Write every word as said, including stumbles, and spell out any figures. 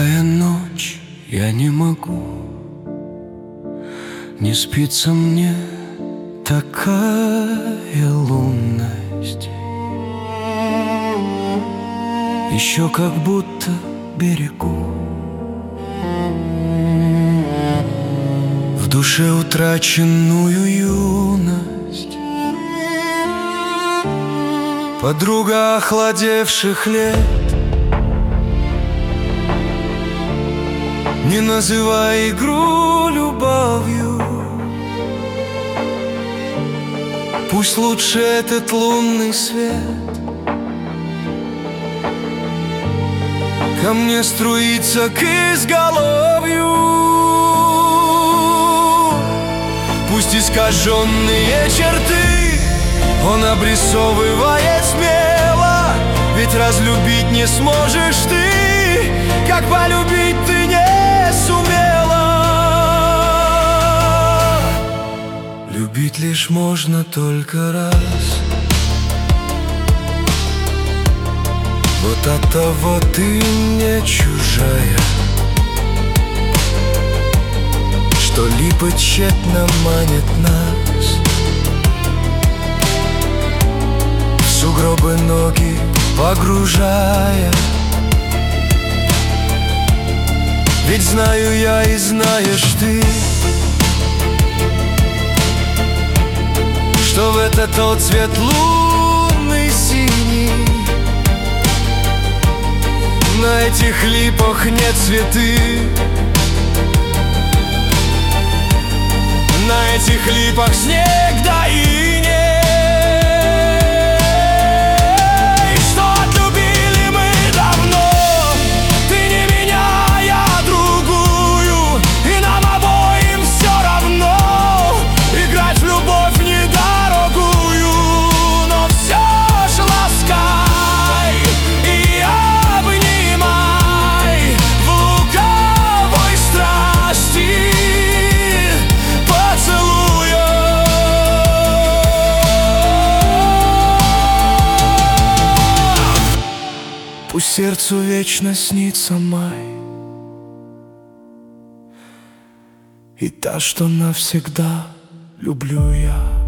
Такая ночь, я не могу, не спится мне, такая лунность. Еще как будто берегу в душе утраченную юность. Подруга охладевших лет, не называй игру любовью. Пусть лучше этот лунный свет ко мне струится к изголовью. Пусть искаженные черты он обрисовывает смело, ведь разлюбить не сможешь ты, как полюбить ты не сумела. Любить лишь можно только раз, вот оттого ты мне чужая, что липы тщетно манит нас, в сугробы ноги погружая. Ведь знаю я и знаешь ты, что в этот отцвет лунный синий на этих липах нет цветы, на этих липах снег да иней. И что отлюбили мы давно, ты не меня, я другую, и нам обоим все равно играть в любовь недорогую. Но все ж ласкай и обнимай в лукавой страсти поцелуя. Пусть сердцу вечно снится май и та, что навсегда люблю я.